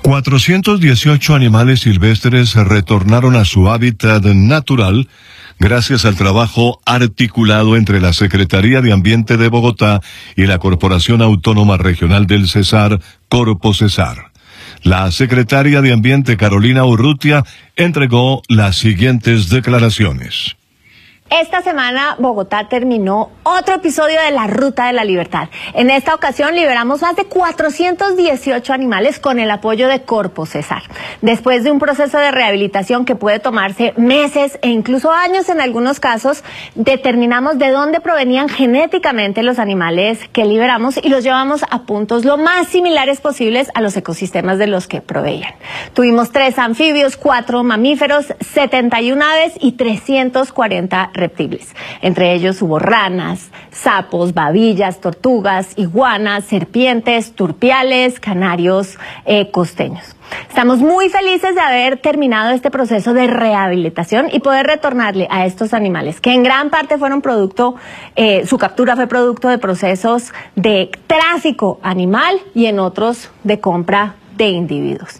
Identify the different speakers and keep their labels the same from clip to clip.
Speaker 1: 418 animales silvestres retornaron a su hábitat natural gracias al trabajo articulado entre la Secretaría de Ambiente de Bogotá y la Corporación Autónoma Regional del Cesar, Corpocesar. La secretaria de Ambiente, Carolina Urrutia, entregó las siguientes declaraciones.
Speaker 2: Esta semana Bogotá terminó otro episodio de la Ruta de la Libertad. En esta ocasión liberamos más de 418 animales con el apoyo de Corpocesar. Después de un proceso de rehabilitación que puede tomarse meses e incluso años en algunos casos, determinamos de dónde provenían genéticamente los animales que liberamos y los llevamos a puntos lo más similares posibles a los ecosistemas de los que proveían. Tuvimos 3 anfibios, 4 mamíferos, 71 aves y 340 reptiles. Entre ellos hubo ranas, sapos, babillas, tortugas, iguanas, serpientes, turpiales, canarios costeños. Estamos muy felices de haber terminado este proceso de rehabilitación y poder retornarle a estos animales, que en gran parte fueron su captura fue producto de procesos de tráfico animal y en otros de compra de individuos.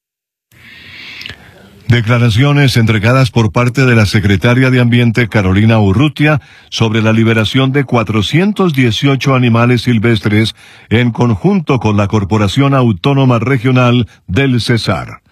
Speaker 1: Declaraciones entregadas por parte de la secretaria de Ambiente, Carolina Urrutia, sobre la liberación de 418 animales silvestres en conjunto con la Corporación Autónoma Regional del Cesar.